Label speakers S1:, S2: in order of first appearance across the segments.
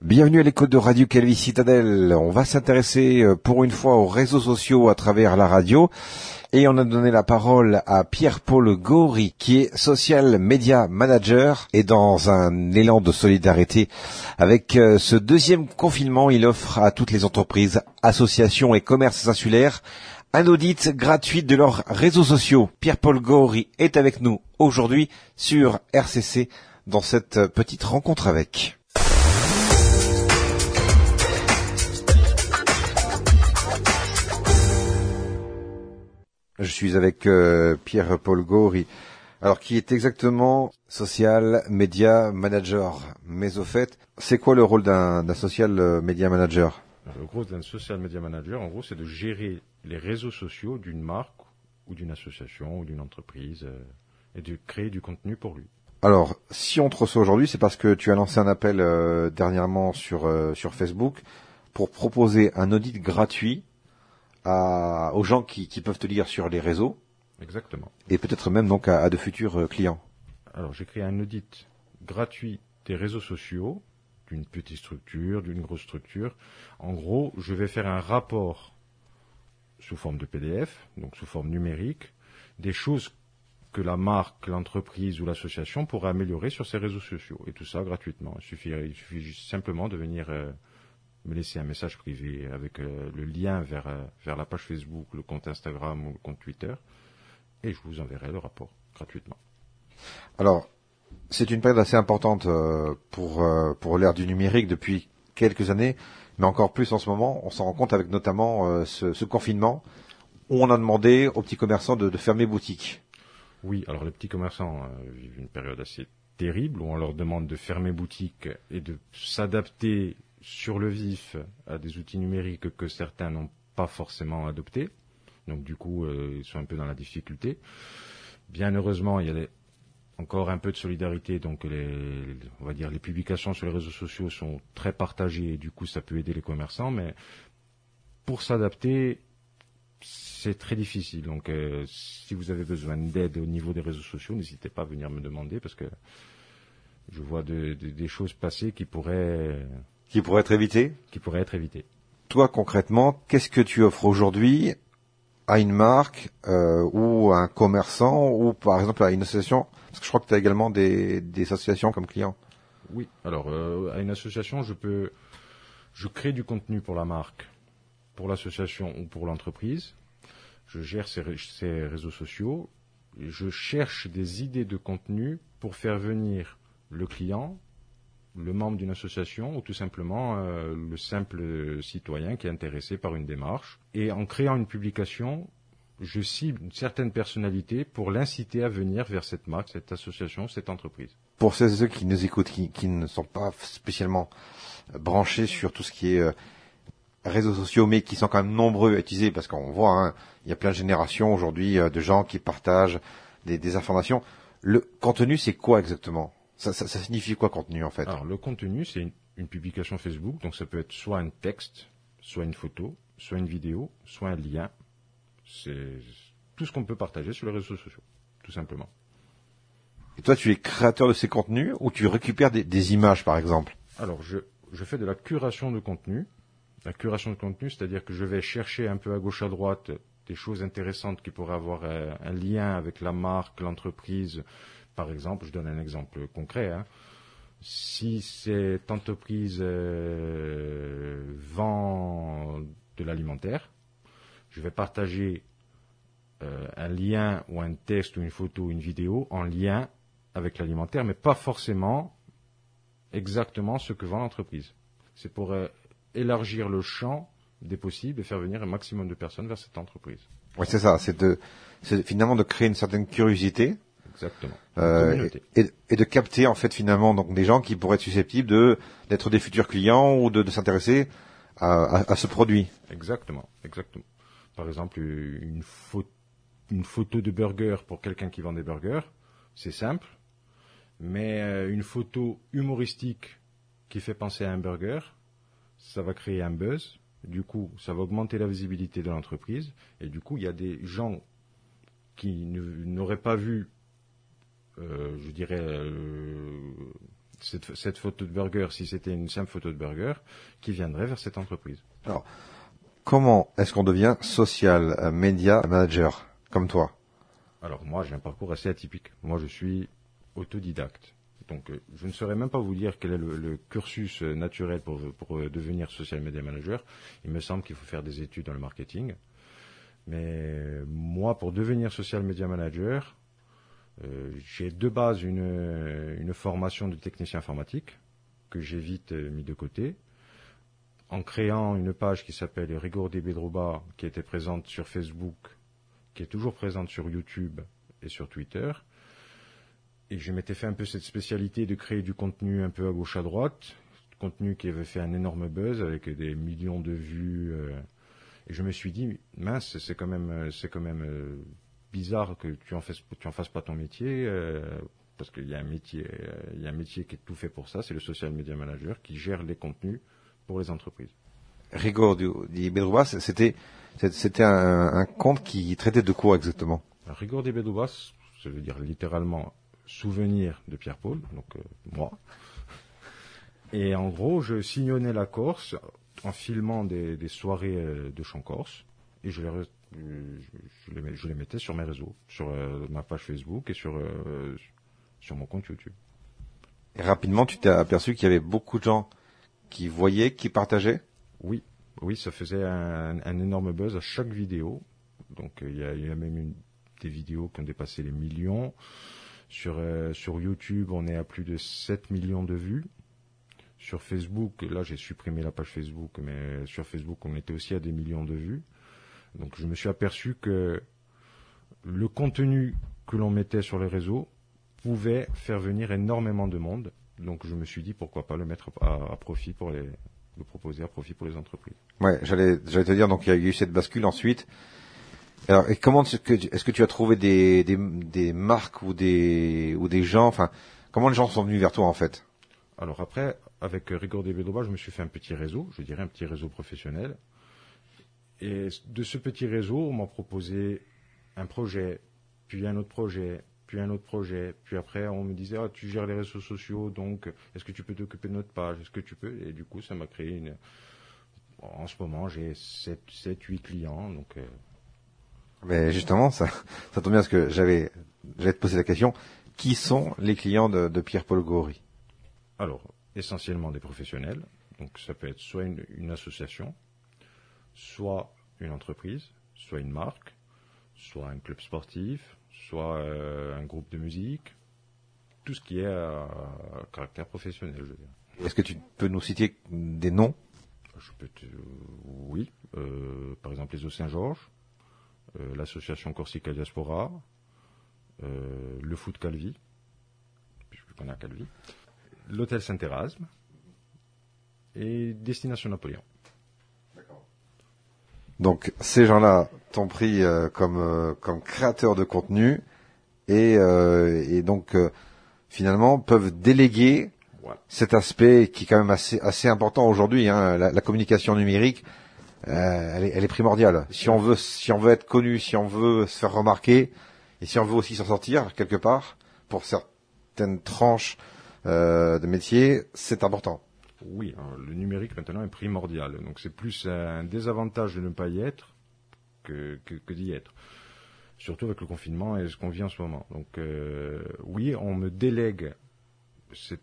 S1: Bienvenue à l'écoute de Radio Calvi Citadelle. On va s'intéresser pour une fois aux réseaux sociaux à travers la radio. Et on a donné la parole à Pierre-Paul Gaury, qui est Social Media Manager. Et dans un élan de solidarité avec ce deuxième confinement, il offre à toutes les entreprises, associations et commerces insulaires un audit gratuit de leurs réseaux sociaux. Pierre-Paul Gaury est avec nous aujourd'hui sur RCC dans cette petite rencontre avec. Je suis avec Pierre-Paul Gaury, alors qui est exactement Social Media Manager. Mais au fait, c'est quoi le rôle d'un Social Media Manager ?
S2: Le rôle d'un Social Media Manager, en gros, c'est de gérer les réseaux sociaux d'une marque ou d'une association ou d'une entreprise et de créer du contenu pour lui.
S1: Alors, si on te reçoit aujourd'hui, c'est parce que tu as lancé un appel dernièrement sur Facebook pour proposer un audit gratuit aux gens qui peuvent te lire sur les réseaux.
S2: Exactement.
S1: Et peut-être même donc à de futurs clients.
S2: Alors, j'ai créé un audit gratuit des réseaux sociaux, d'une petite structure, d'une grosse structure. En gros, je vais faire un rapport sous forme de PDF, donc sous forme numérique, des choses que la marque, l'entreprise ou l'association pourrait améliorer sur ses réseaux sociaux. Et tout ça gratuitement. Il suffit simplement de venir me laisser un message privé avec le lien vers la page Facebook, le compte Instagram ou le compte Twitter. Et je vous enverrai le rapport gratuitement.
S1: Alors, c'est une période assez importante pour l'ère du numérique depuis quelques années, mais encore plus en ce moment. On s'en rend compte avec notamment ce confinement où on a demandé aux petits commerçants de fermer boutique.
S2: Oui, alors les petits commerçants vivent une période assez terrible où on leur demande de fermer boutique et de s'adapter sur le vif à des outils numériques que certains n'ont pas forcément adoptés. Donc du coup, ils sont un peu dans la difficulté. Bien heureusement, il y a encore un peu de solidarité, donc on va dire les publications sur les réseaux sociaux sont très partagées et du coup ça peut aider les commerçants, mais pour s'adapter, c'est très difficile. Donc si vous avez besoin d'aide au niveau des réseaux sociaux, n'hésitez pas à venir me demander parce que je vois des choses passer qui pourraient
S1: être évitées.
S2: Qui pourraient être évitées.
S1: Toi concrètement, qu'est-ce que tu offres aujourd'hui à une marque ou à un commerçant ou par exemple à une association? Parce que je crois que tu as également des associations comme clients.
S2: Oui, alors à une association, je crée du contenu pour la marque, pour l'association ou pour l'entreprise. Je gère ses réseaux sociaux. Je cherche des idées de contenu pour faire venir le client, le membre d'une association ou tout simplement le simple citoyen qui est intéressé par une démarche. Et en créant une publication, je cible une certaine personnalité pour l'inciter à venir vers cette marque, cette association, cette entreprise.
S1: Pour ceux qui nous écoutent, qui ne sont pas spécialement branchés sur tout ce qui est réseaux sociaux, mais qui sont quand même nombreux à utiliser, parce qu'on voit, il y a plein de générations aujourd'hui de gens qui partagent des informations. Le contenu, c'est quoi exactement ? Ça signifie quoi contenu en fait ?
S2: Alors le contenu, c'est une publication Facebook, donc ça peut être soit un texte, soit une photo, soit une vidéo, soit un lien. C'est tout ce qu'on peut partager sur les réseaux sociaux, tout simplement.
S1: Et toi, tu es créateur de ces contenus ou tu récupères des images, par exemple ?
S2: Alors, je fais de la curation de contenu. La curation de contenu, c'est-à-dire que je vais chercher un peu à gauche, à droite, des choses intéressantes qui pourraient avoir un lien avec la marque, l'entreprise. Par exemple, je donne un exemple concret. Si cette entreprise vend de l'alimentaire, je vais partager un lien ou un texte ou une photo ou une vidéo en lien avec l'alimentaire, mais pas forcément exactement ce que vend l'entreprise. C'est pour élargir le champ des possibles et faire venir un maximum de personnes vers cette entreprise.
S1: Oui, c'est ça. C'est finalement de créer une certaine curiosité.
S2: Exactement.
S1: Et de capter en fait finalement donc des gens qui pourraient être susceptibles d'être des futurs clients ou de s'intéresser à ce produit.
S2: Exactement. Par exemple, une photo de burger pour quelqu'un qui vend des burgers, c'est simple, mais une photo humoristique qui fait penser à un burger, ça va créer un buzz. Du coup, ça va augmenter la visibilité de l'entreprise. Et du coup, il y a des gens qui n'auraient pas vu, cette photo de burger, si c'était une simple photo de burger, qui viendrait vers cette entreprise.
S1: Alors, comment est-ce qu'on devient social media manager, comme toi?
S2: Alors moi, j'ai un parcours assez atypique. Moi, je suis autodidacte. Donc, je ne saurais même pas vous dire quel est le cursus naturel pour devenir social media manager. Il me semble qu'il faut faire des études dans le marketing. Mais moi, pour devenir social media manager, j'ai de base une formation de technicien informatique que j'ai vite mis de côté. En créant une page qui s'appelle Rigor de Bedrouba, qui était présente sur Facebook, qui est toujours présente sur YouTube et sur Twitter. Et je m'étais fait un peu cette spécialité de créer du contenu un peu à gauche à droite, contenu qui avait fait un énorme buzz avec des millions de vues. Et je me suis dit, mince, c'est quand même bizarre que tu en fasses pas ton métier, parce qu'il y a un métier qui est tout fait pour ça, c'est le social media manager qui gère les contenus pour les entreprises.
S1: Rigor di Bedrouba, c'était un compte qui traitait de quoi exactement?
S2: Alors, Rigor de Bedrouba, ça veut dire littéralement souvenir de Pierre-Paul, donc moi. Et en gros, je sillonnais la Corse en filmant des soirées de chant corse, et je les mettais sur mes réseaux, sur ma page Facebook et sur mon compte YouTube.
S1: Et rapidement, tu t'es aperçu qu'il y avait beaucoup de gens qui voyaient, qui partageaient?
S2: Oui, ça faisait un énorme buzz à chaque vidéo. Donc il y a même des vidéos qui ont dépassé les millions. Sur YouTube, on est à plus de 7 millions de vues. Sur Facebook, là j'ai supprimé la page Facebook, mais sur Facebook, on était aussi à des millions de vues. Donc je me suis aperçu que le contenu que l'on mettait sur les réseaux pouvait faire venir énormément de monde. Donc je me suis dit pourquoi pas le mettre à profit le proposer à profit pour les entreprises.
S1: Ouais, j'allais te dire, donc il y a eu cette bascule ensuite. Alors, et comment est-ce que tu as trouvé des marques ou des gens, enfin, comment les gens sont venus vers toi en fait?
S2: Alors après, avec Rigor de Bedrouba, je me suis fait un petit réseau, je dirais un petit réseau professionnel. Et de ce petit réseau, on m'a proposé un projet, puis un autre projet, puis un autre projet, puis après on me disait tu gères les réseaux sociaux, donc est-ce que tu peux t'occuper de notre page, est-ce que tu peux? Et du coup ça m'a créé en ce moment j'ai 7-8 clients, donc
S1: Mais justement, ça tombe bien parce que j'allais te poser la question, qui sont les clients de Pierre-Paul Gori?
S2: Alors, essentiellement des professionnels, donc ça peut être soit une association, soit une entreprise, soit une marque, soit un club sportif, soit un groupe de musique, tout ce qui est à caractère professionnel, je veux dire.
S1: Est-ce que tu peux nous citer des noms?
S2: Oui, par exemple les Eaux Saint-Georges, l'association Corsica Diaspora, le foot Calvi, puisque qu'on a Calvi, l'hôtel Saint-Erasme et Destination Napoléon.
S1: Donc ces gens-là t'ont pris comme créateur de contenu et donc finalement peuvent déléguer cet aspect qui est quand même assez important aujourd'hui. Hein, la communication numérique, elle est primordiale. Si on veut être connu, si on veut se faire remarquer et si on veut aussi s'en sortir quelque part pour certaines tranches de métiers, c'est important.
S2: Oui, le numérique maintenant est primordial. Donc c'est plus un désavantage de ne pas y être que d'y être. Surtout avec le confinement et ce qu'on vit en ce moment. Donc oui, on me délègue ce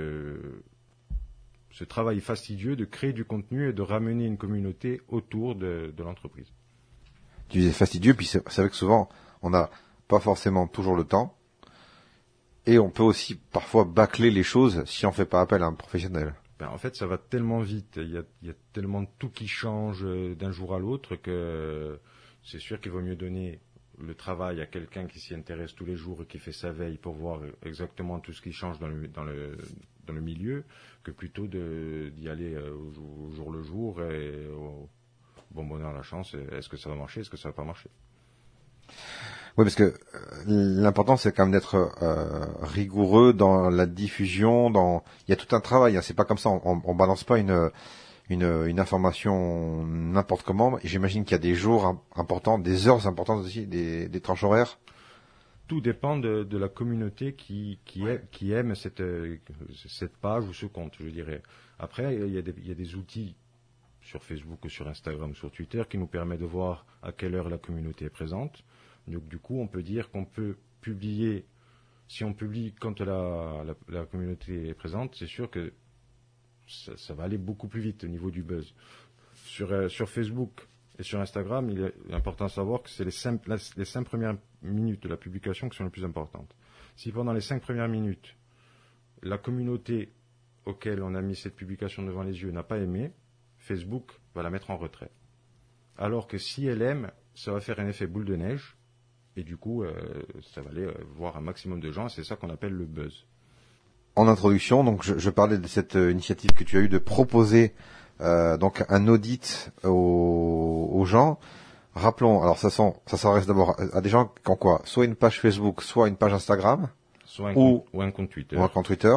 S2: travail fastidieux de créer du contenu et de ramener une communauté autour de l'entreprise.
S1: Tu disais fastidieux, puis c'est vrai que souvent on n'a pas forcément toujours le temps et on peut aussi parfois bâcler les choses si on fait pas appel à un professionnel.
S2: En fait, ça va tellement vite, il y a tellement de tout qui change d'un jour à l'autre que c'est sûr qu'il vaut mieux donner le travail à quelqu'un qui s'y intéresse tous les jours et qui fait sa veille pour voir exactement tout ce qui change dans le milieu, que plutôt d'y aller au jour le jour et au bon bonheur à la chance. Est-ce que ça va marcher, est-ce que ça va pas marcher?
S1: Oui, parce que l'important c'est quand même d'être rigoureux dans la diffusion. Il y a tout un travail. Hein, c'est pas comme ça. On balance pas une information n'importe comment. Et j'imagine qu'il y a des jours importants, des heures importantes aussi, des tranches horaires.
S2: Tout dépend de la communauté qui aime cette page ou ce compte, je dirais. Après, il y a des outils sur Facebook ou sur Instagram ou sur Twitter qui nous permettent de voir à quelle heure la communauté est présente. Donc, du coup, on peut dire qu'on peut publier, si on publie quand la communauté est présente, c'est sûr que ça va aller beaucoup plus vite au niveau du buzz. Sur Facebook et sur Instagram, il est important de savoir que c'est les 5 premières minutes de la publication qui sont les plus importantes. Si pendant les 5 premières minutes, la communauté auquel on a mis cette publication devant les yeux n'a pas aimé, Facebook va la mettre en retrait. Alors que si elle aime, ça va faire un effet boule de neige, et du coup, ça va aller voir un maximum de gens, et c'est ça qu'on appelle le buzz.
S1: En introduction, donc je parlais de cette initiative que tu as eue de proposer donc un audit aux gens. Rappelons, alors ça s'adresse d'abord à des gens qui ont quoi? Soit une page Facebook, soit une page Instagram,
S2: ou un compte Twitter.
S1: Ou un compte Twitter.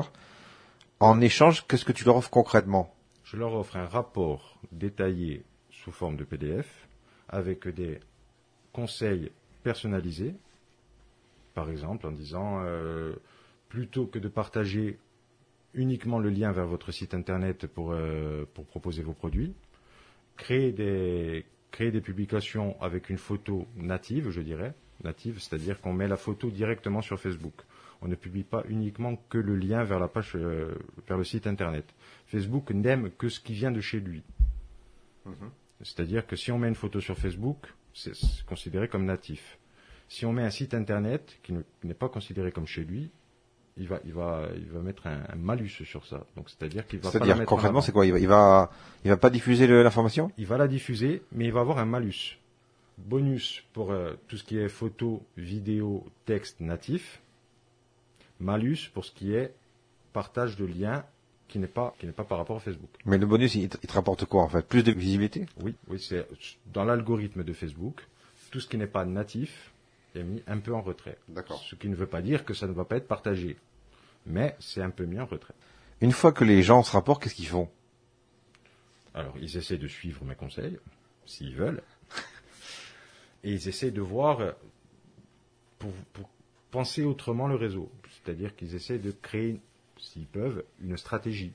S1: En échange, qu'est-ce que tu leur offres concrètement?
S2: Je leur offre un rapport détaillé sous forme de PDF avec des conseils personnalisés. Par exemple, en disant, plutôt que de partager uniquement le lien vers votre site internet pour proposer vos produits, créer des publications avec une photo native, je dirais, native, c'est-à-dire qu'on met la photo directement sur Facebook. On ne publie pas uniquement que le lien vers la page, vers le site internet. Facebook n'aime que ce qui vient de chez lui. C'est-à-dire que si on met une photo sur Facebook, c'est considéré comme natif. Si on met un site internet qui n'est pas considéré comme chez lui, il va mettre un malus sur ça. Donc c'est-à-dire qu'il va pas la mettre en avant.
S1: C'est-à-dire concrètement, c'est quoi? Il va pas diffuser l'information?
S2: Il va la diffuser, mais il va avoir un malus. Bonus pour tout ce qui est photo, vidéo, texte natif. Malus pour ce qui est partage de liens qui n'est pas par rapport à Facebook.
S1: Mais le bonus, il te rapporte quoi en fait? Plus de visibilité?
S2: Oui, c'est dans l'algorithme de Facebook, tout ce qui n'est pas natif est mis un peu en retrait.
S1: D'accord.
S2: Ce qui ne veut pas dire que ça ne va pas être partagé, mais c'est un peu mis en retrait.
S1: Une fois que les gens se rapportent, qu'est-ce qu'ils font?
S2: Alors, ils essaient de suivre mes conseils, s'ils veulent, et ils essaient de voir pour penser autrement le réseau. C'est-à-dire qu'ils essaient de créer, s'ils peuvent, une stratégie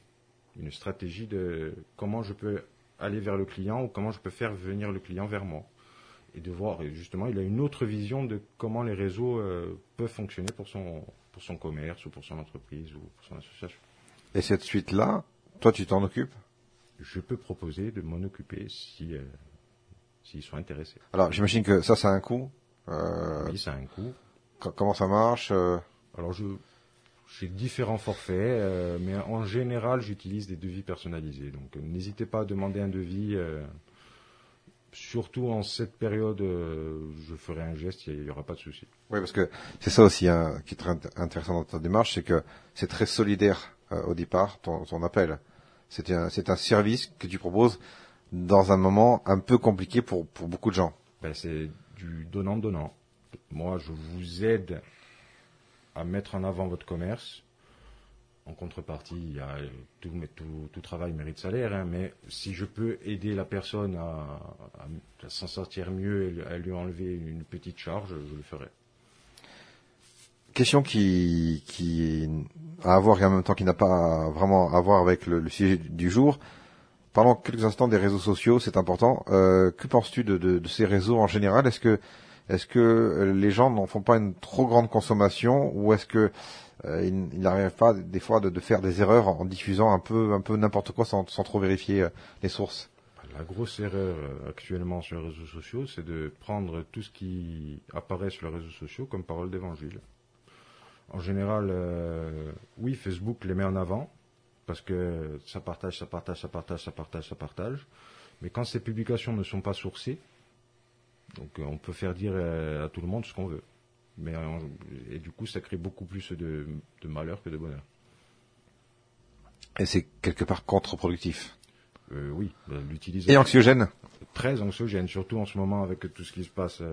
S2: de comment je peux aller vers le client ou comment je peux faire venir le client vers moi. Et de voir, et justement, il a une autre vision de comment les réseaux peuvent fonctionner pour son commerce ou pour son entreprise ou pour son association.
S1: Et cette suite-là, toi, tu t'en occupes?
S2: Je peux proposer de m'en occuper s'ils sont intéressés.
S1: Alors, j'imagine que ça a un coût.
S2: Oui, ça a un coût.
S1: Comment ça marche?
S2: Alors, j'ai différents forfaits, mais en général, j'utilise des devis personnalisés. Donc, n'hésitez pas à demander un devis. Surtout en cette période, je ferai un geste, il n'y aura pas de souci.
S1: Oui, parce que c'est ça aussi qui est très intéressant dans ta démarche, c'est que c'est très solidaire au départ, ton appel. C'est un service que tu proposes dans un moment un peu compliqué pour beaucoup de gens.
S2: C'est du donnant-donnant. Moi, je vous aide à mettre en avant votre commerce. En contrepartie, il y a tout travail mérite salaire, mais si je peux aider la personne à s'en sortir mieux et à lui enlever une petite charge, je le ferai.
S1: Question qui a à voir et en même temps qui n'a pas vraiment à voir avec le sujet du jour. Parlons quelques instants des réseaux sociaux, c'est important. Que penses-tu de ces réseaux en général? Est-ce que les gens n'en font pas une trop grande consommation ou est-ce que ils n'arrivent pas des fois de faire des erreurs en diffusant un peu n'importe quoi sans trop vérifier les sources?
S2: La grosse erreur actuellement sur les réseaux sociaux, c'est de prendre tout ce qui apparaît sur les réseaux sociaux comme parole d'évangile. En général, oui, Facebook les met en avant parce que ça partage. Mais quand ces publications ne sont pas sourcées, donc on peut faire dire à tout le monde ce qu'on veut. Et du coup, ça crée beaucoup plus de malheur que de bonheur.
S1: Et c'est quelque part contre-productif.
S2: Oui, l'utilisation.
S1: Et anxiogène.
S2: Très anxiogène, surtout en ce moment avec tout ce qui se passe,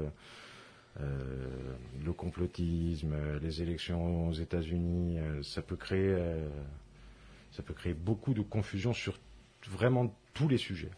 S2: le complotisme, les élections aux États-Unis, ça peut créer beaucoup de confusion sur vraiment tous les sujets.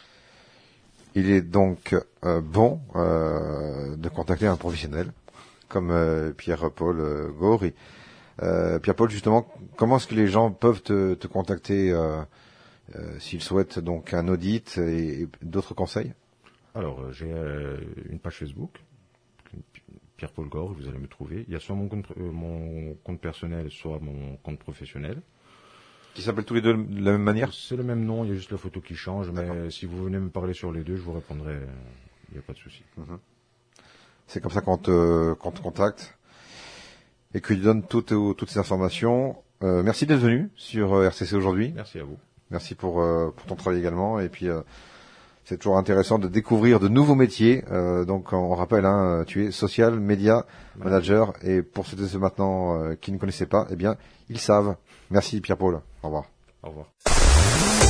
S2: Il
S1: est donc bon de contacter un professionnel comme Pierre-Paul Gaury. Pierre-Paul, justement, comment est-ce que les gens peuvent te contacter s'ils souhaitent donc un audit et d'autres conseils?
S2: Alors, j'ai une page Facebook, Pierre-Paul Gaury, vous allez me trouver. Il y a soit mon compte personnel, soit mon compte professionnel.
S1: Qui s'appellent tous les deux de la même manière?
S2: C'est le même nom, il y a juste la photo qui change,
S1: D'accord.
S2: mais si vous venez me parler sur les deux, je vous répondrai, il n'y a pas de souci.
S1: C'est comme ça qu'on te contacte et que tu donnes toutes ces informations. Merci d'être venu sur RCC aujourd'hui.
S2: Merci à vous.
S1: Merci pour ton travail également. Et puis c'est toujours intéressant de découvrir de nouveaux métiers. Donc on rappelle, tu es social media manager. Et pour ceux de ceux maintenant qui ne connaissaient pas, eh bien ils savent. Merci Pierre-Paul. Au revoir.
S2: Au revoir.